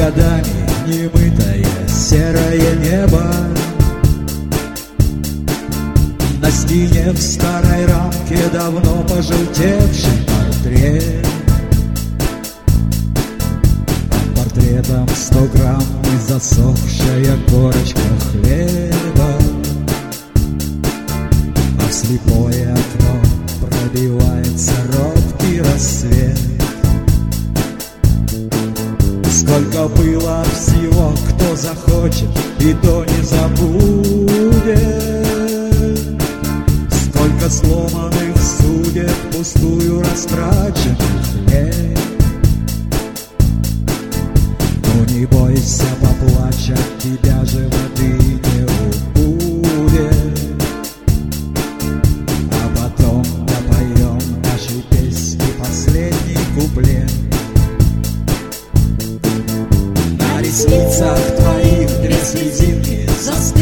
годами немытое серое небо. На стене в старой рамке давно пожелтевший портрет. Портретом 100 грамм и засохшая корочка хлеба. А в слепое окно пробивается робкий рассвет. Сколько было всего, кто захочет, и то не забудет. Сколько сломанных судеб, пустую растраченных лет. Ну не бойся, поплачь, от тебя же воды не убудет. А потом допоем нашей песни последний куплет. На ресницах твоих две слезинки застыли.